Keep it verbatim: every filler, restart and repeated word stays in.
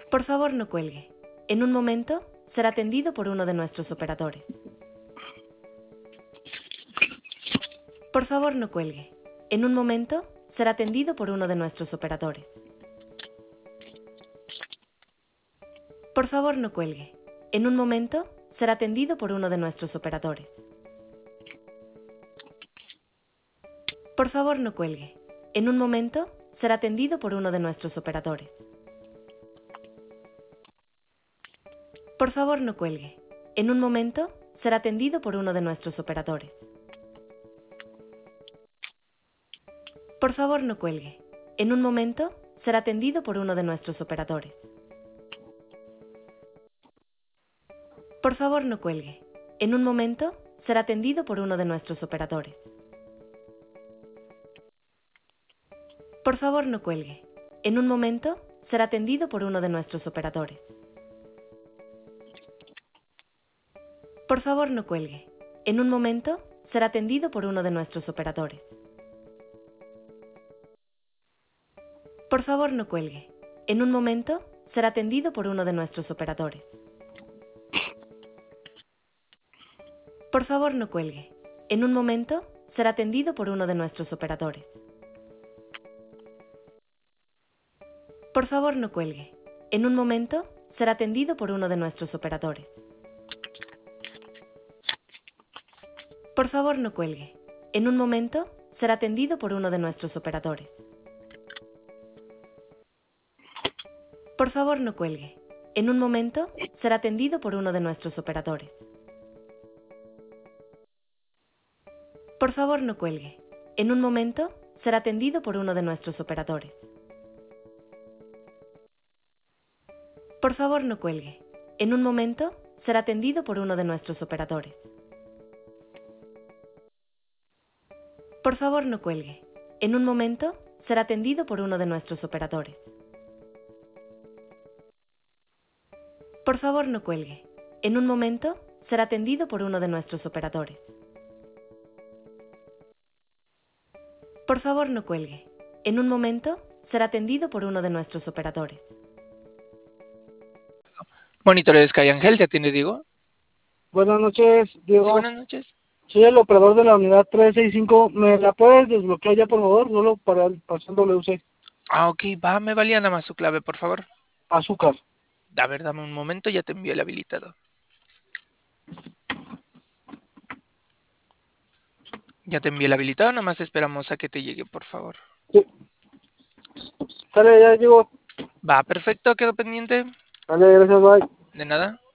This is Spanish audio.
Por favor, no cuelgue. En un momento, será atendido por uno de nuestros operadores. Por favor, no cuelgue. En un momento, será atendido por uno de nuestros operadores. Por favor, no cuelgue. En un momento, será atendido por uno de nuestros operadores. Por favor, no cuelgue. En un momento, será atendido por uno de nuestros operadores. Por favor, no cuelgue. En un momento, será atendido por uno de nuestros operadores. Por favor, no cuelgue. En un momento, será atendido por uno de nuestros operadores. Por favor, no cuelgue. En un momento, será atendido por uno de nuestros operadores. Por favor, no cuelgue. En un momento, será atendido por uno de nuestros operadores. Por favor, no cuelgue. En un momento, será atendido por uno de nuestros operadores. Por favor, no cuelgue. En un momento, será atendido por uno de nuestros operadores. Por favor, no cuelgue. En un momento, será atendido por uno de nuestros operadores. Por favor, no cuelgue. En un momento, será atendido por uno de nuestros operadores. Por favor, no cuelgue. En un momento, será atendido por uno de nuestros operadores. Por favor, no cuelgue. En un momento, será atendido por uno de nuestros operadores. Por favor, no cuelgue. En un momento, será atendido por uno de nuestros operadores. Por favor, no cuelgue. En un momento, será atendido por uno de nuestros operadores. Por favor, no cuelgue. En un momento, será atendido por uno de nuestros operadores. Por favor, no cuelgue. En un momento, será atendido por uno de nuestros operadores. Por favor, no cuelgue. En un momento, será atendido por uno de nuestros operadores. Monitores Sky Ángel, ¿te atiende Diego? Buenas noches, Diego. Sí, buenas noches. Soy el operador de la unidad trescientos sesenta y cinco. ¿Me la puedes desbloquear ya, por favor? Solo para el pasando W C. Ah, ok, va, me valía nada más su clave, por favor. Azúcar. A ver, dame un momento, ya te envío el habilitado. Ya te envié el habilitado, nada más esperamos a que te llegue, por favor. Sí. Sale, ya llegó. Va, perfecto, quedo pendiente. Vale, gracias, bye. De nada.